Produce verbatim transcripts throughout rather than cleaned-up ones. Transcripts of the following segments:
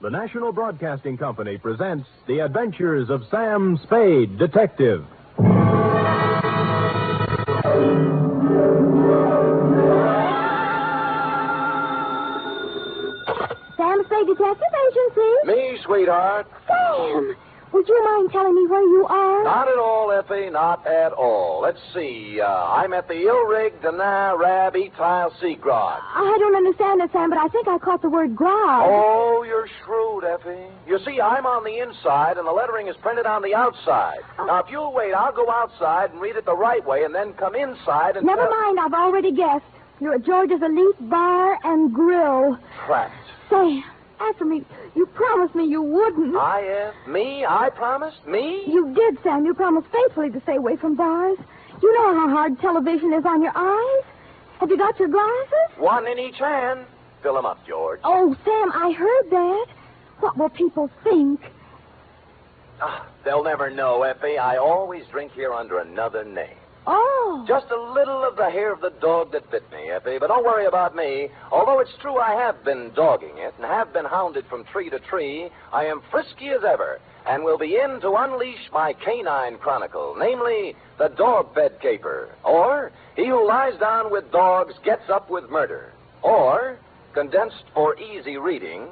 the National Broadcasting Company presents The Adventures of Sam Spade, Detective. Sam Spade Detective Agency? Me, sweetheart. Sam, would you mind telling me where you are? Not at all, Effie, not at all. Let's see. Uh, I'm at the Ilrig Dana Rab Etile Sea Grog. I don't understand it, Sam, but I think I caught the word grog. Oh, you're shrewd, Effie. You see, I'm on the inside, and the lettering is printed on the outside. Oh. Now, if you'll wait, I'll go outside and read it the right way, and then come inside and... Never uh, mind, I've already guessed. You're at George's Elite Bar and Grill. Trapped. Sam, answer me. You promised me you wouldn't. I am? Me? I promised? Me? You did, Sam. You promised faithfully to stay away from bars. You know how hard television is on your eyes. Have you got your glasses? One in each hand. Fill 'em up, George. Oh, Sam, I heard that. What will people think? Ah, they'll never know, Effie. I always drink here under another name. Oh. Just a little of the hair of the dog that bit me, Effie. But don't worry about me. Although it's true I have been dogging it and have been hounded from tree to tree, I am frisky as ever and will be in to unleash my canine chronicle, namely the dog bed caper, or he who lies down with dogs gets up with murder, or, condensed for easy reading,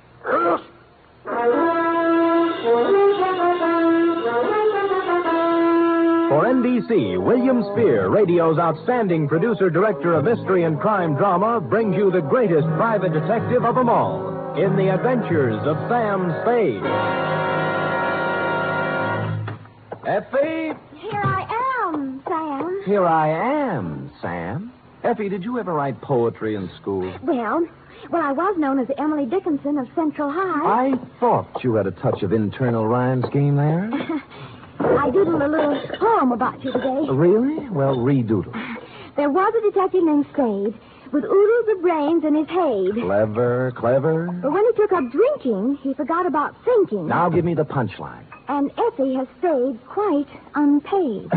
For N B C, William Spear, radio's outstanding producer-director of mystery and crime drama, brings you the greatest private detective of them all in The Adventures of Sam Spade. Effie? Here I am, Sam. Here I am, Sam. Effie, did you ever write poetry in school? Well, well, I was known as Emily Dickinson of Central High. I thought you had a touch of internal rhyme scheme there. I doodled a little poem about you today. Really? Well, redoodle. There was a detective named Spade with oodles of brains in his head. Clever, clever. But when he took up drinking, he forgot about thinking. Now give me the punchline. And Effie has stayed quite unpaid.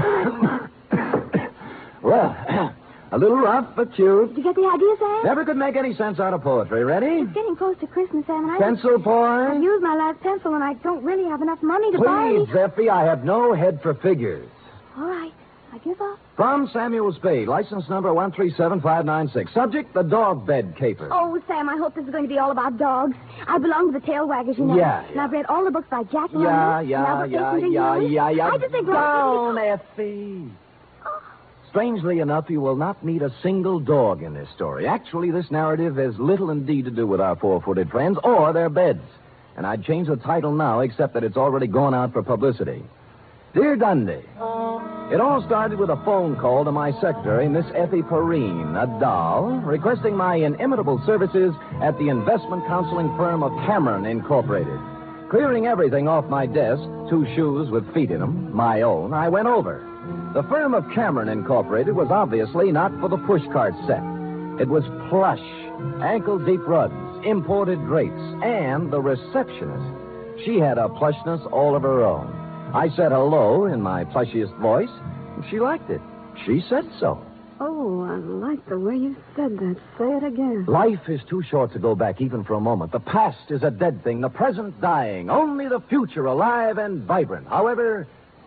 Well, a little rough, but cute. Did you get the idea, Sam? Never could make any sense out of poetry. Ready? It's getting close to Christmas, Sam, and I... Pencil I've point? used my last pencil, and I don't really have enough money to buy Please, any... Effie, I have no head for figures. All right, I give up. From Samuel Spade, license number one three seven five nine six. Subject, the dog bed caper. Oh, Sam, I hope this is going to be all about dogs. I belong to the tail waggers, you know. Yeah, And yeah. I've read all the books by Jack Yeah, London. yeah, Albert yeah, Bigelow. yeah, yeah, yeah. I just think... Down, Effie. Strangely enough, you will not meet a single dog in this story. Actually, this narrative has little indeed to do with our four-footed friends or their beds. And I'd change the title now, except that it's already gone out for publicity. Dear Dundee, it all started with a phone call to my secretary, Miss Effie Perrine, a doll, requesting my inimitable services at the investment counseling firm of Cameron Incorporated. Clearing everything off my desk, two shoes with feet in them, my own, I went over. The firm of Cameron Incorporated was obviously not for the pushcart set. It was plush, ankle-deep rugs, imported drapes, and the receptionist. She had a plushness all of her own. I said hello in my plushiest voice, and she liked it. She said so. Oh, I like the way you said that. Say it again. Life is too short to go back even for a moment. The past is a dead thing, the present dying, only the future alive and vibrant. However,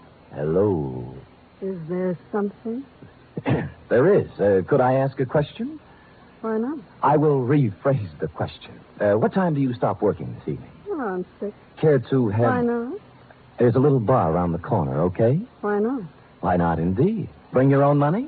hello. Is there something? There is. Uh, could I ask a question? Why not? I will rephrase the question. Uh, what time do you stop working this evening? Around six. Care to have... Why not? There's a little bar around the corner, okay? Why not? Why not, indeed? Bring your own money?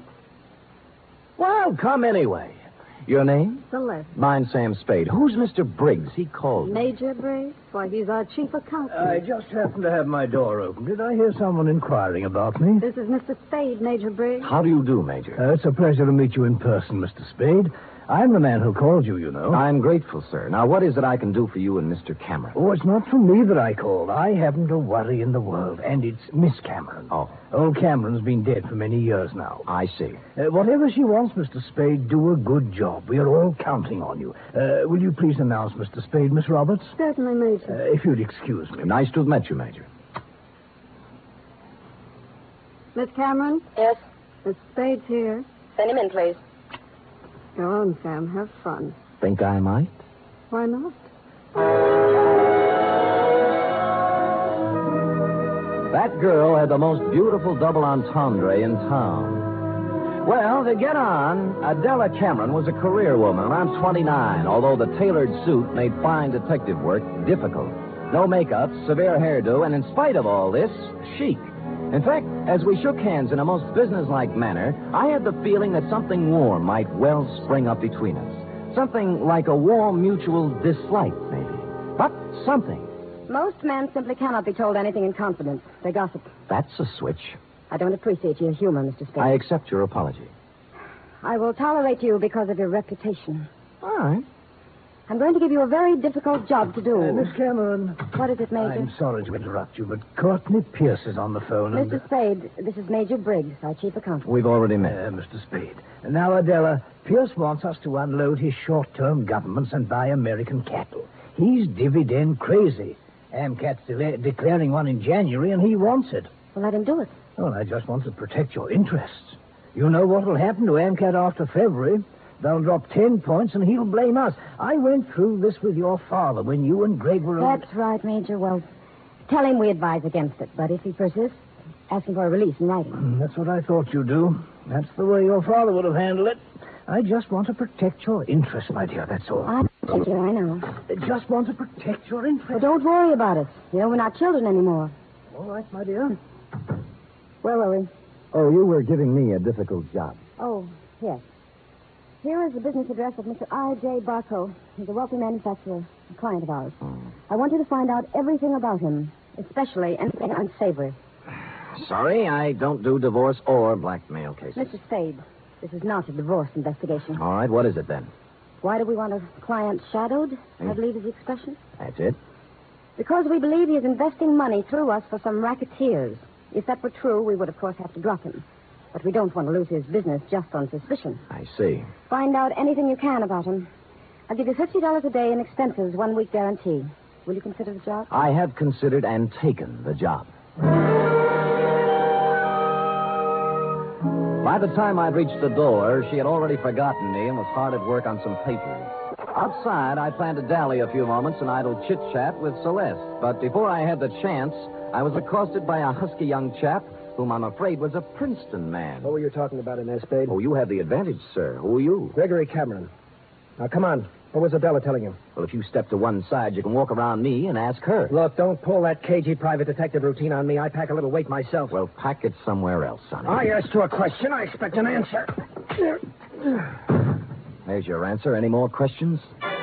Well, come anyway. Your name? Celeste. Mine's Sam Spade. Who's Mister Briggs? He called me. Major Briggs? Why, he's our chief accountant. I just happened to have my door open. Did I hear someone inquiring about me? This is Mister Spade, Major Briggs. How do you do, Major? Uh, it's a pleasure to meet you in person, Mister Spade. I'm the man who called you, you know. I'm grateful, sir. Now, what is it I can do for you and Mister Cameron? Oh, it's not for me that I called. I haven't a worry in the world, and it's Miss Cameron. Oh. Old Cameron's been dead for many years now. I see. Uh, whatever she wants, Mister Spade, do a good job. We are all counting on you. Uh, will you please announce Mister Spade, Miss Roberts? Certainly, Major. Uh, if you'd excuse me. Nice to have met you, Major. Miss Cameron? Yes? Miss Spade's here. Send him in, please. Go on, Sam. Have fun. Think I might? Why not? That girl had the most beautiful double entendre in town. Well, to get on, Adela Cameron was a career woman, around twenty-nine, although the tailored suit made fine detective work difficult. No makeup, severe hairdo, and in spite of all this, chic. In fact, as we shook hands in a most businesslike manner, I had the feeling that something warm might well spring up between us. Something like a warm mutual dislike, maybe. But something. Most men simply cannot be told anything in confidence. They gossip. That's a switch. I don't appreciate your humor, Mister Spade. I accept your apology. I will tolerate you because of your reputation. All right. I'm going to give you a very difficult job to do. Uh, Miss Cameron. What is it, Major? I'm sorry to interrupt you, but Courtney Pierce is on the phone. And, Mister Spade, this is Major Briggs, our chief accountant. We've already met. Uh, Mister Spade. Now, Adela, Pierce wants us to unload his short-term governments and buy American cattle. He's dividend crazy. AMCAT's de- declaring one in January, and he wants it. Well, let him do it. Well, I just want to protect your interests. You know what will happen to AMCAT after February. They'll drop ten points, and he'll blame us. I went through this with your father when you and Greg were... That's right, Major. Well, tell him we advise against it. But if he persists, ask him for a release in writing. Mm, That's what I thought you'd do. That's the way your father would have handled it. I just want to protect your interests, my dear, that's all. I Major, I know. I just want to protect your But interests. don't worry about it. You know, we're not children anymore. All right, my dear. Where were we? Oh, you were giving me a difficult job. Oh, yes. Here is the business address of Mister I J Barco. He's a wealthy manufacturer, a client of ours. Oh. I want you to find out everything about him, especially anything unsavory. Sorry, I don't do divorce or blackmail cases. Mister Spade, this is not a divorce investigation. All right, what is it then? Why do we want a client shadowed, Hmm. I believe is the expression? That's it? Because we believe he is investing money through us for some racketeers. If that were true, we would, of course, have to drop him. But we don't want to lose his business just on suspicion. I see. Find out anything you can about him. I'll give you fifty dollars a day in expenses, one week guarantee. Will you consider the job? I have considered and taken the job. By the time I'd reached the door, she had already forgotten me and was hard at work on some papers. Outside, I planned to dally a few moments in idle chit-chat with Celeste. But before I had the chance, I was accosted by a husky young chap whom I'm afraid was a Princeton man. What were you talking about in there, Spade? Oh, you have the advantage, sir. Who are you? Gregory Cameron. Now, come on. What was Adela telling you? Well, if you step to one side, you can walk around me and ask her. Look, don't pull that cagey private detective routine on me. I pack a little weight myself. Well, pack it somewhere else, Sonny. I asked you a question. I expect an answer. There's your answer. Any more questions?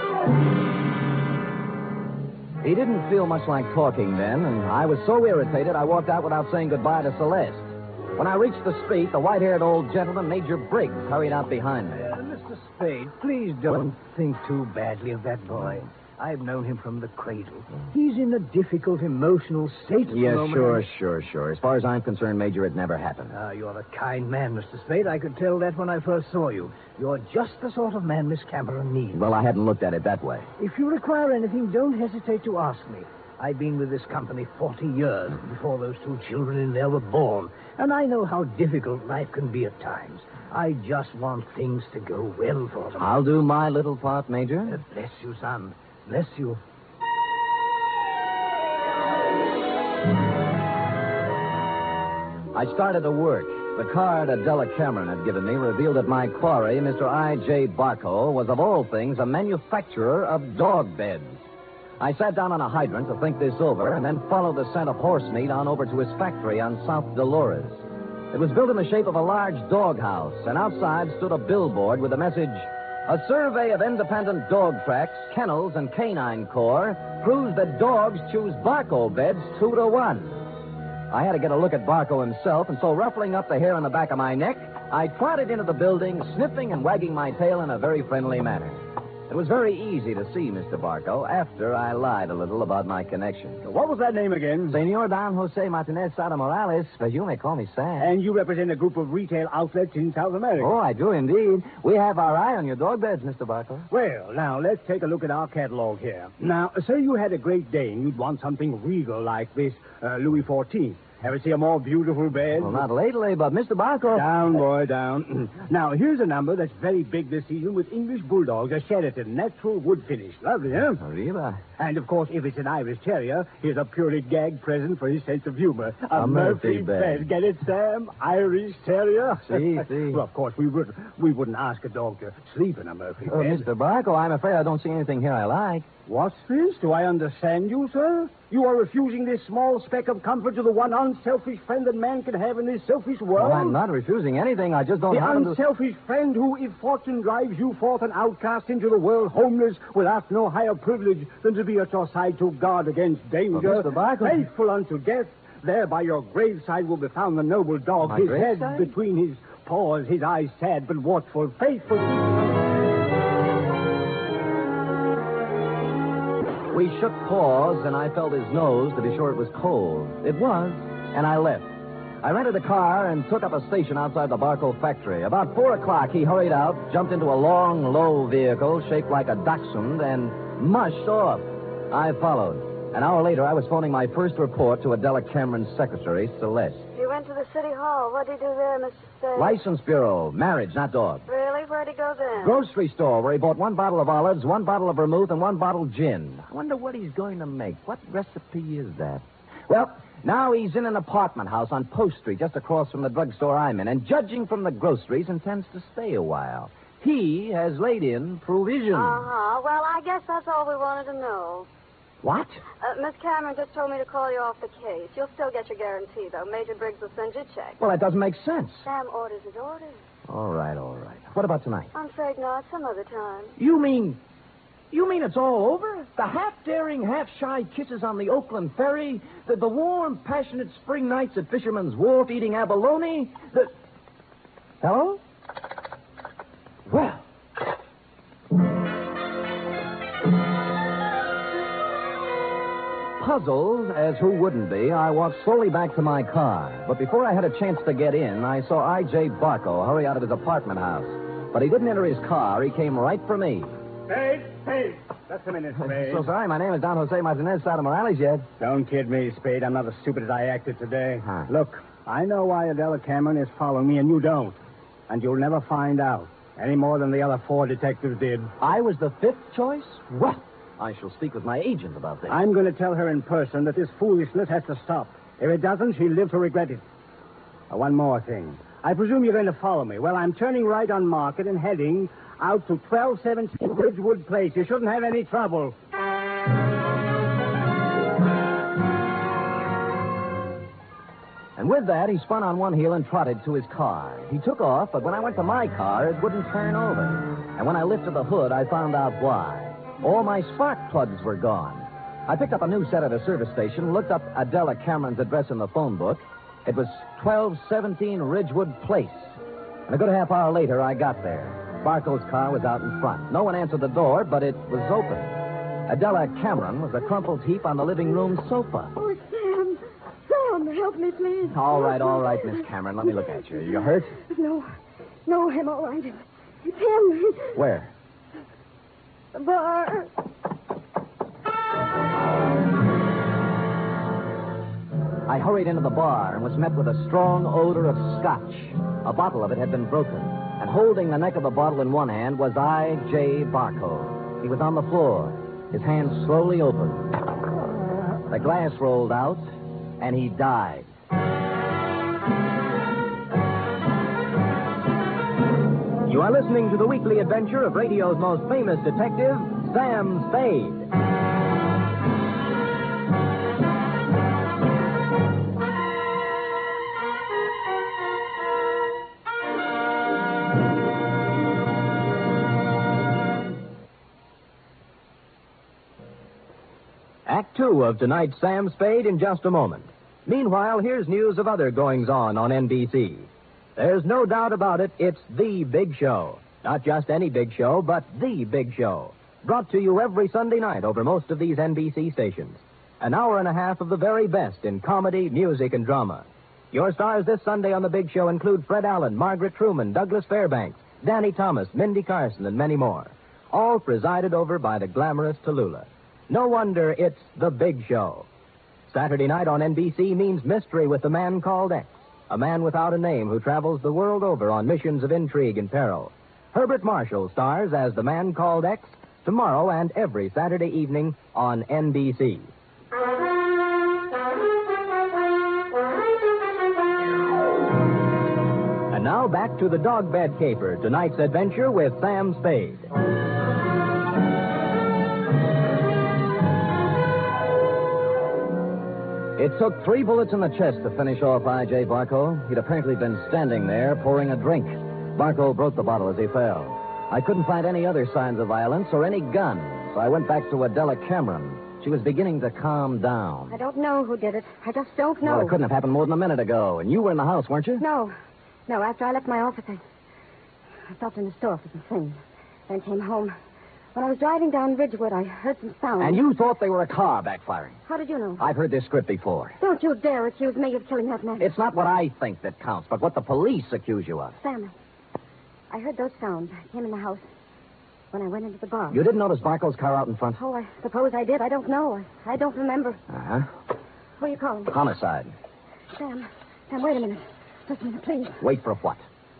He didn't feel much like talking then, and I was so irritated I walked out without saying goodbye to Celeste. When I reached the street, the white-haired old gentleman, Major Briggs, hurried out behind me. Uh, Mister Spade, please don't think too badly of that boy. I've known him from the cradle. He's in a difficult emotional state at the Yes, moment. sure, sure, sure. As far as I'm concerned, Major, it never happened. Ah, you're a kind man, Mister Spade. I could tell that when I first saw you. You're just the sort of man Miss Cameron needs. Well, I hadn't looked at it that way. If you require anything, don't hesitate to ask me. I've been with this company forty years before those two children in there were born, and I know how difficult life can be at times. I just want things to go well for them. I'll do my little part, Major. Uh, bless you, son. Bless you. I started to work. The card Adela Cameron had given me revealed that my quarry, Mister I J Barco, was of all things a manufacturer of dog beds. I sat down on a hydrant to think this over and then followed the scent of horse meat on over to his factory on South Dolores. It was built in the shape of a large doghouse, and outside stood a billboard with the message, "A survey of independent dog tracks, kennels, and canine corps proves that dogs choose Barco beds two to one." I had to get a look at Barco himself, and so ruffling up the hair on the back of my neck, I trotted into the building, sniffing and wagging my tail in a very friendly manner. It was very easy to see Mister Barco after I lied a little about my connection. What was that name again? Senor Don Jose Martinez Sada Morales, but you may call me Sam. And you represent a group of retail outlets in South America. Oh, I do indeed. We have our eye on your dog beds, Mister Barco. Well, now, let's take a look at our catalog here. Now, say you had a great day and you'd want something regal like this uh, Louis fourteenth. Ever see a more beautiful bed? Well, not lately, but Mister Barco... Down, boy, down. Now, here's a number that's very big this season with English Bulldogs, a Sheraton, natural wood finish. Lovely, huh? Arriba. And, of course, if it's an Irish Terrier, here's a purely gag present for his sense of humor. A, A Murphy bed. Get it, Sam? Irish Terrier? See, see. Well, of course, we, would, we wouldn't ask a dog to sleep in a Murphy Oh, bed. Mister Barco, I'm afraid I don't see anything here I like. What's this? Do I understand you, sir? You are refusing this small speck of comfort to the one unselfish friend that man can have in this selfish world? Well, I'm not refusing anything. I just don't The happen to... unselfish friend who, if fortune drives you forth an outcast into the world, homeless, will ask no higher privilege than to be at your side to guard against danger. Well, Mister Barker- Faithful unto death, there by your graveside will be found the noble dog, My his head graveside? between his paws, his eyes sad but watchful, faithful. We shook paws, and I felt his nose to be sure it was cold. It was, and I left. I rented a car and took up a station outside the Barco factory. About four o'clock, he hurried out, jumped into a long, low vehicle shaped like a dachshund, and mushed off. I followed. An hour later, I was phoning my first report to Adela Cameron's secretary, Celeste. You went to the city hall. What did you do there, Mister Stay? License Bureau, marriage, not dog. Really? Where'd he go then? Grocery store, where he bought one bottle of olives, one bottle of vermouth, and one bottle gin. I wonder what he's going to make. What recipe is that? Well, now he's in an apartment house on Post Street, just across from the drugstore I'm in, and judging from the groceries, intends to stay a while. He has laid in provisions. Uh-huh. Well, I guess that's all we wanted to know. What? Uh, Miss Cameron just told me to call you off the case. You'll still get your guarantee, though. Major Briggs will send you a check. Well, that doesn't make sense. Sam orders his orders. All right, all right. What about tonight? I'm afraid not. Some other time. You mean... You mean it's all over? The half-daring, half-shy kisses on the Oakland ferry? The, the warm, passionate spring nights at Fisherman's Wharf eating abalone? The... Hello? Well... Puzzled, as who wouldn't be, I walked slowly back to my car. But before I had a chance to get in, I saw I J Barco hurry out of his apartment house. But he didn't enter his car. He came right for me. Spade, Spade. Just a minute, Spade. So sorry, my name is Don Jose Martinez Sada Morales yet. Don't kid me, Spade. I'm not as stupid as I acted today. Huh. Look, I know why Adela Cameron is following me, and you don't. And you'll never find out, any more than the other four detectives did. I was the fifth choice? Well, I shall speak with my agent about this. I'm going to tell her in person that this foolishness has to stop. If it doesn't, she'll live to regret it. Uh, one more thing. I presume you're going to follow me. Well, I'm turning right on Market and heading out to twelve seventeen Ridgewood Place. You shouldn't have any trouble. And with that, he spun on one heel and trotted to his car. He took off, but when I went to my car, it wouldn't turn over. And when I lifted the hood, I found out why. All my spark plugs were gone. I picked up a new set at a service station, looked up Adela Cameron's address in the phone book. It was twelve seventeen Ridgewood Place. And a good half hour later, I got there. Barco's car was out in front. No one answered the door, but it was open. Adela Cameron was a crumpled heap on the living room sofa. Oh, Sam. Sam, help me, please. All right, all right, Miss Cameron. Let me look at you. You hurt? No. No, I'm all right. It's him. Where? The bar. I hurried into the bar and was met with a strong odor of scotch. A bottle of it had been broken, and holding the neck of the bottle in one hand was I J Barco. He was on the floor, his hand slowly opened. The glass rolled out, and he died. You are listening to the weekly adventure of radio's most famous detective, Sam Spade. Act two of tonight's Sam Spade in just a moment. Meanwhile, here's news of other goings-on on N B C. There's no doubt about it, it's the big show. Not just any big show, but the big show. Brought to you every Sunday night over most of these N B C stations. An hour and a half of the very best in comedy, music, and drama. Your stars this Sunday on the big show include Fred Allen, Margaret Truman, Douglas Fairbanks, Danny Thomas, Mindy Carson, and many more. All presided over by the glamorous Tallulah. No wonder it's the big show. Saturday night on N B C means mystery with the man called X, a man without a name who travels the world over on missions of intrigue and peril. Herbert Marshall stars as the man called X tomorrow and every Saturday evening on N B C. And now back to the Dog Bed Caper, tonight's adventure with Sam Spade. It took three bullets in the chest to finish off I J. Barco. He'd apparently been standing there pouring a drink. Barco broke the bottle as he fell. I couldn't find any other signs of violence or any gun, so I went back to Adela Cameron. She was beginning to calm down. I don't know who did it. I just don't know. Well, it couldn't have happened more than a minute ago, and you were in the house, weren't you? No. No, after I left my office, I, I stopped in the store for some things, then came home. When I was driving down Ridgewood, I heard some sounds. And you thought they were a car backfiring. How did you know? I've heard this script before. Don't you dare accuse me of killing that man. It's not what I think that counts, but what the police accuse you of. Sam, I heard those sounds. I came in the house when I went into the bar. You didn't notice Barco's car out in front? Oh, I suppose I did. I don't know. I, I don't remember. Uh-huh. Who are you calling? Homicide. Sam, Sam, wait a minute. Just a minute, please. Wait for what?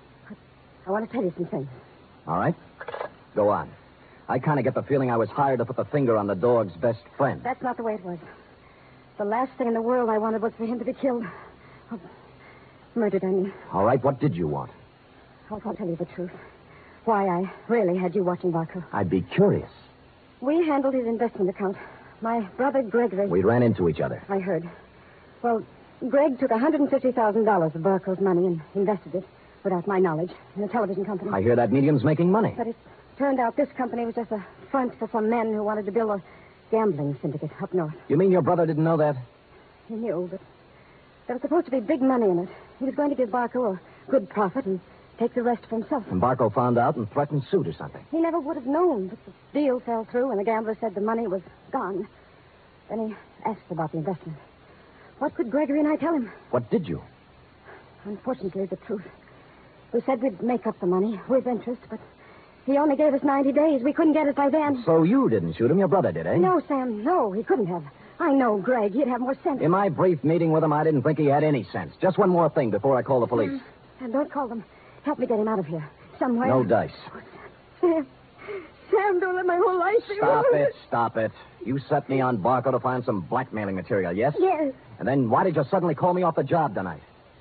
I want to tell you some things. All right. Go on. I kind of get the feeling I was hired to put the finger on the dog's best friend. That's not the way it was. The last thing in the world I wanted was for him to be killed. Oh, murdered, I mean. All right, what did you want? I'll, I'll tell you the truth. Why I really had you watching Barco. I'd be curious. We handled his investment account. My brother Gregory... We ran into each other. I heard. Well, Greg took one hundred fifty thousand dollars of Barco's money and invested it, without my knowledge, in a television company. I hear that medium's making money. But it turned out this company was just a front for some men who wanted to build a gambling syndicate up north. You mean your brother didn't know that? He knew, but there was supposed to be big money in it. He was going to give Barco a good profit and take the rest for himself. And Barco found out and threatened suit or something. He never would have known, but the deal fell through and the gambler said the money was gone. Then he asked about the investment. What could Gregory and I tell him? What did you? Unfortunately, the truth. We said we'd make up the money with interest, but he only gave us ninety days. We couldn't get it by then. So you didn't shoot him, your brother did, eh? No, Sam, no, he couldn't have. I know Greg. He'd have more sense. In my brief meeting with him, I didn't think he had any sense. Just one more thing before I call the police. Sam, don't call them. Help me get him out of here. Somewhere. No dice. Sam, Sam, don't let my whole life be Stop ruined. it, stop it. You set me on Barco to find some blackmailing material, yes? Yes. And then why did you suddenly call me off the job tonight?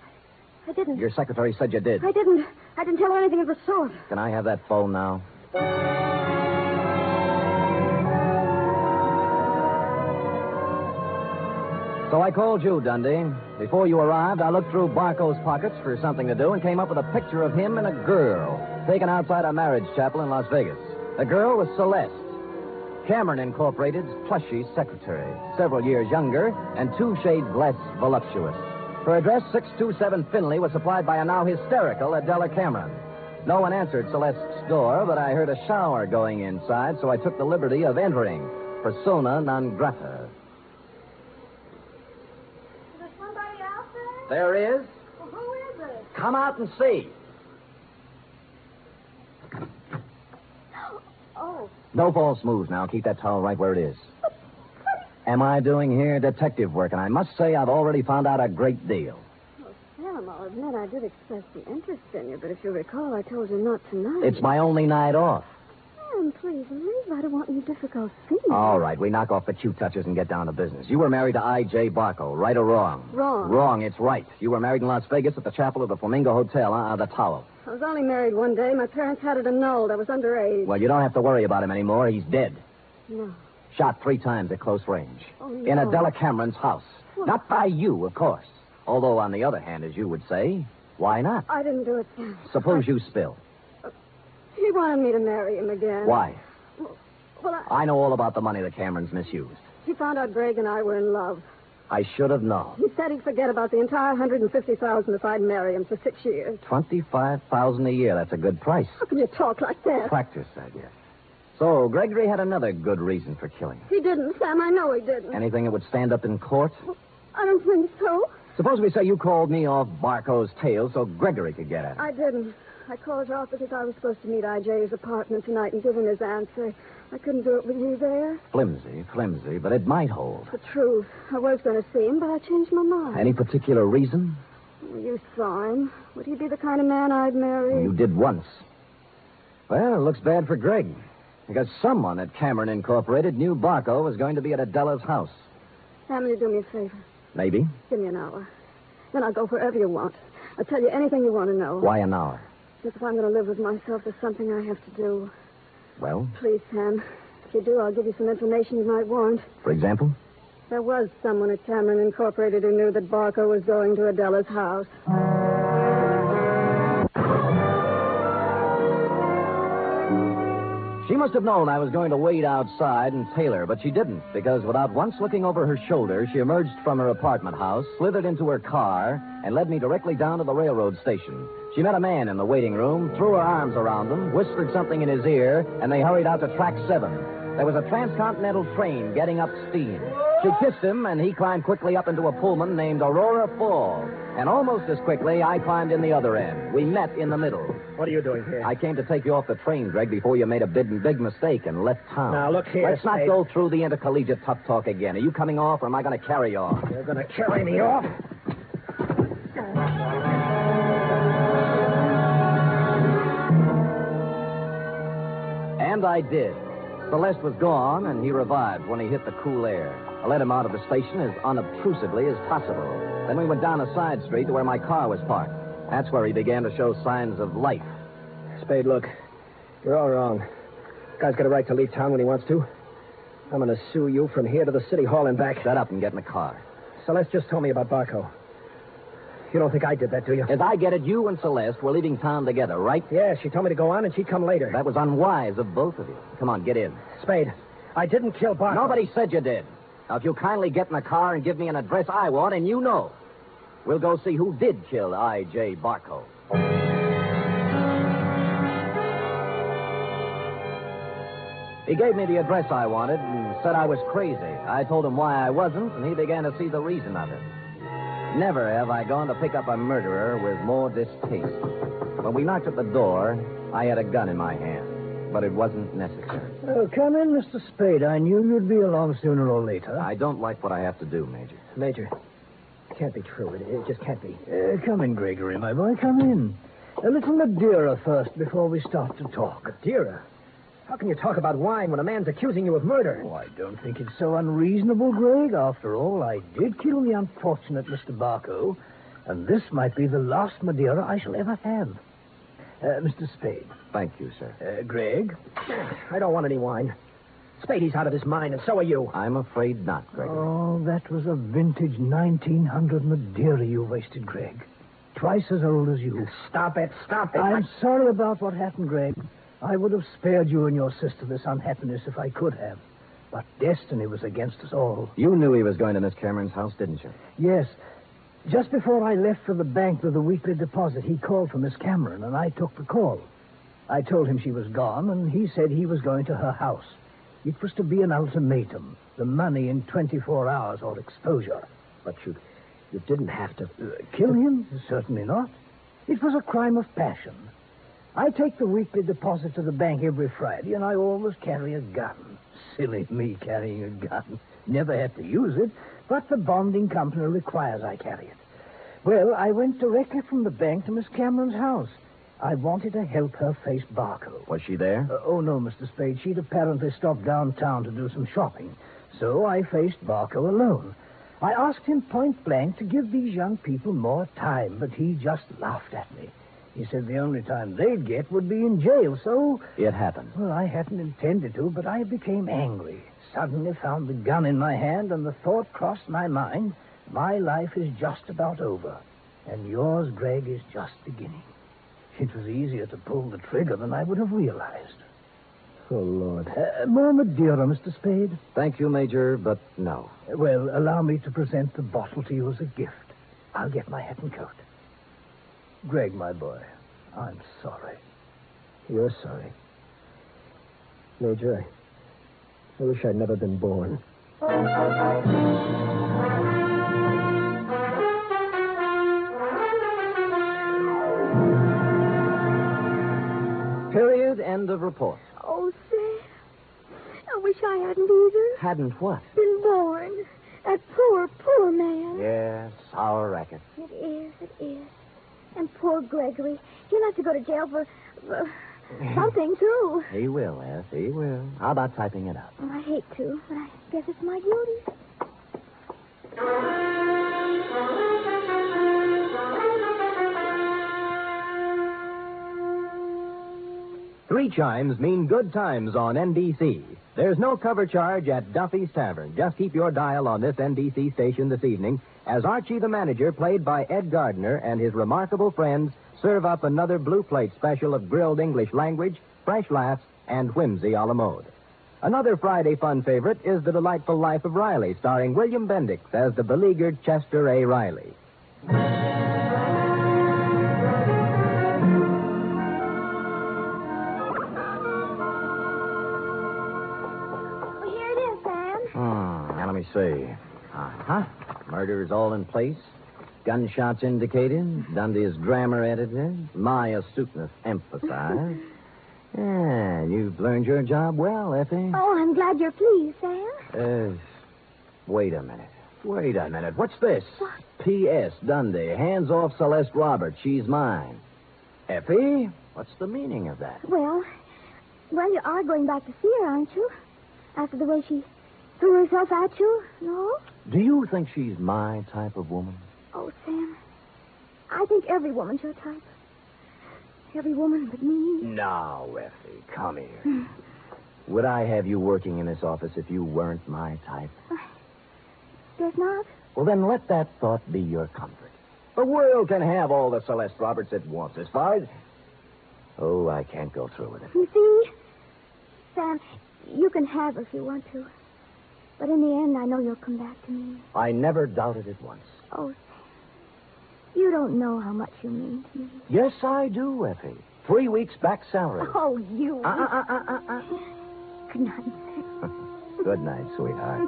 I didn't. Your secretary said you did. I didn't. I didn't tell her anything of the sort. Can I have that phone now? So I called you, Dundee. Before you arrived, I looked through Barco's pockets for something to do and came up with a picture of him and a girl taken outside a marriage chapel in Las Vegas. The girl was Celeste, Cameron Incorporated's plushy secretary, several years younger and two shades less voluptuous. Her address, six two seven Finley, was supplied by a now hysterical Adela Cameron. No one answered Celeste's door, but I heard a shower going inside, so I took the liberty of entering. Persona non grata. Is there somebody out there? There is. Well, who is it? Come out and see. Oh, No false moves now. Keep that towel right where it is. Am I doing here detective work? And I must say I've already found out a great deal. Well, Sam, I'll admit I did express the interest in you, but if you recall, I told you not tonight. It's my only night off. Sam, please leave. I don't want any difficult scenes. All right, we knock off the cute touches and get down to business. You were married to I J. Barco, right or wrong? Wrong. Wrong, it's right. You were married in Las Vegas at the chapel of the Flamingo Hotel, uh, the Tower. I was only married one day. My parents had it annulled. I was underage. Well, you don't have to worry about him anymore. He's dead. No. Shot three times at close range. Oh, no. In Adela Cameron's house. What? Not by you, of course. Although, on the other hand, as you would say, why not? I didn't do it, Sam. Suppose you spill. He wanted me to marry him again. Why? Well, I... I know all about the money the Camerons misused. He found out Greg and I were in love. I should have known. He said he'd forget about the entire one hundred fifty thousand dollars if I'd marry him for six years. Twenty-five thousand a year. That's a good price. How can you talk like that? Practice, I guess. So Gregory had another good reason for killing. He didn't, Sam. I know he didn't. Anything that would stand up in court? I don't think so. Suppose we say you called me off Barco's tail so Gregory could get at it. I didn't. I called her off because I was supposed to meet I J at his apartment tonight and give him his answer. I couldn't do it with you there. Flimsy, flimsy, but it might hold. The truth. I was going to see him, but I changed my mind. Any particular reason? You saw him. Would he be the kind of man I'd marry? You did once. Well, it looks bad for Greg. Because someone at Cameron Incorporated knew Barco was going to be at Adela's house. Sam, will you do me a favor? Maybe. Give me an hour. Then I'll go wherever you want. I'll tell you anything you want to know. Why an hour? Because if I'm going to live with myself, there's something I have to do. Well? Please, Sam. If you do, I'll give you some information you might want. For example? There was someone at Cameron Incorporated who knew that Barco was going to Adela's house. She must have known I was going to wait outside and tail her, but she didn't, because without once looking over her shoulder, she emerged from her apartment house, slithered into her car, and led me directly down to the railroad station. She met a man in the waiting room, threw her arms around him, whispered something in his ear, and they hurried out to track seven. There was a transcontinental train getting up steam. She kissed him, and he climbed quickly up into a Pullman named Aurora Falls. And almost as quickly, I climbed in the other end. We met in the middle. What are you doing here? I came to take you off the train, Greg, before you made a big, big mistake and left town. Now, look here, Let's not Spade. go through the intercollegiate tough talk again. Are you coming off, or am I going to carry you off? You're going to carry me off? And I did. Celeste was gone, and he revived when he hit the cool air. I let him out of the station as unobtrusively as possible. Then we went down a side street to where my car was parked. That's where he began to show signs of life. Spade, look. You're all wrong. The guy's got a right to leave town when he wants to. I'm going to sue you from here to the city hall and back. Shut up and get in the car. Celeste just told me about Barco. You don't think I did that, do you? As I get it, you and Celeste were leaving town together, right? Yeah, she told me to go on and she'd come later. That was unwise of both of you. Come on, get in. Spade, I didn't kill Barco. Nobody said you did. Now, if you kindly get in the car and give me an address I want, and you know, we'll go see who did kill I J Barco. He gave me the address I wanted and said I was crazy. I told him why I wasn't, and he began to see the reason of it. Never have I gone to pick up a murderer with more distaste. When we knocked at the door, I had a gun in my hand, but it wasn't necessary. Oh, come in, Mister Spade. I knew you'd be along sooner or later. I don't like what I have to do, Major. Major, it can't be true. It, it just can't be. Uh, come in, Gregory, my boy. Come in. A little Madeira first before we start to talk. Madeira? How can you talk about wine when a man's accusing you of murder? Oh, I don't think it's so unreasonable, Greg. After all, I did kill the unfortunate Mister Barco, and this might be the last Madeira I shall ever have. Uh, Mister Spade. Thank you, sir. Uh, Greg? I don't want any wine. Spadey's out of his mind, and so are you. I'm afraid not, Gregory. Oh, that was a vintage nineteen hundred Madeira you wasted, Greg. Twice as old as you. Stop it, stop it. I'm sorry about what happened, Greg. I would have spared you and your sister this unhappiness if I could have. But destiny was against us all. You knew he was going to Miss Cameron's house, didn't you? Yes. Just before I left for the bank with the weekly deposit, he called for Miss Cameron, and I took the call. I told him she was gone, and he said he was going to her house. It was to be an ultimatum. The money in twenty-four hours or exposure. But you, you didn't have to... Uh, kill him? Certainly not. It was a crime of passion. I take the weekly deposit to the bank every Friday, and I always carry a gun. Silly me carrying a gun. Never had to use it, but the bonding company requires I carry it. Well, I went directly from the bank to Miss Cameron's house. I wanted to help her face Barco. Was she there? Uh, oh, no, Mister Spade. She'd apparently stopped downtown to do some shopping. So I faced Barco alone. I asked him point blank to give these young people more time, but he just laughed at me. He said the only time they'd get would be in jail, so... It happened. Well, I hadn't intended to, but I became angry. Suddenly found the gun in my hand, and the thought crossed my mind, my life is just about over, and yours, Greg, is just beginning. It was easier to pull the trigger than I would have realized. Oh, Lord. Uh, more Madeira, Mister Spade? Thank you, Major, but no. Well, allow me to present the bottle to you as a gift. I'll get my hat and coat. Greg, my boy, I'm sorry. You're sorry. Major, I, I wish I'd never been born. of report. Oh, Sam, I wish I hadn't either. Hadn't what? Been born. That poor, poor man. Yes, our racket. It is, it is. And poor Gregory. He'll have to go to jail for, for something, too. He will, Eth, he will. How about typing it up? Well, I hate to, but I guess it's my duty. Three chimes mean good times on N B C. There's no cover charge at Duffy's Tavern. Just keep your dial on this N B C station this evening as Archie the Manager, played by Ed Gardner, and his remarkable friends serve up another Blue Plate special of grilled English language, fresh laughs, and whimsy a la mode. Another Friday fun favorite is The Delightful Life of Riley, starring William Bendix as the beleaguered Chester A. Riley. Let me see. Uh-huh. Murder is all in place. Gunshots indicated. Dundee's grammar edited. My astuteness emphasized. Yeah, you've learned your job well, Effie. Oh, I'm glad you're pleased, Sam. Uh, wait a minute. Wait a minute. What's this? What? P S. Dundee. Hands off Celeste Roberts. She's mine. Effie, what's the meaning of that? Well, well, you are going back to see her, aren't you? After the way she threw herself at you, no? Do you think she's my type of woman? Oh, Sam, I think every woman's your type. Every woman but me. Now, Effie, come here. Would I have you working in this office if you weren't my type? Uh, guess not. Well, then let that thought be your comfort. The world can have all the Celeste Roberts it wants as far as... Oh, I can't go through with it. You see, Sam, you can have her if you want to. But in the end, I know you'll come back to me. I never doubted it once. Oh, Sam, you don't know how much you mean to me. Yes, I do, Effie. Three weeks back salary. Oh, you. Uh, uh, uh, uh, uh. Good night, Sam. Good night, sweetheart.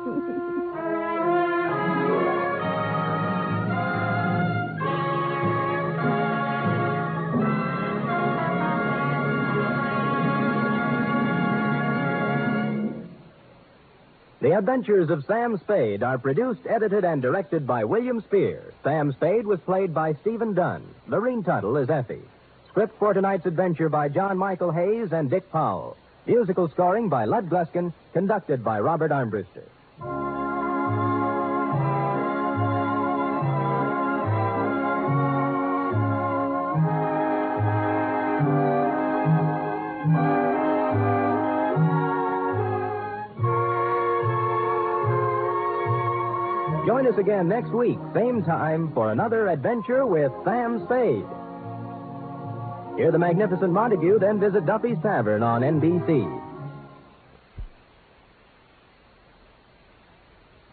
The Adventures of Sam Spade are produced, edited, and directed by William Spear. Sam Spade was played by Stephen Dunn. Lorene Tuttle is Effie. Script for tonight's adventure by John Michael Hayes and Dick Powell. Musical scoring by Lud Gluskin, conducted by Robert Armbruster. Join us again next week, same time, for another adventure with Sam Spade. Hear the magnificent Montague, then visit Duffy's Tavern on N B C.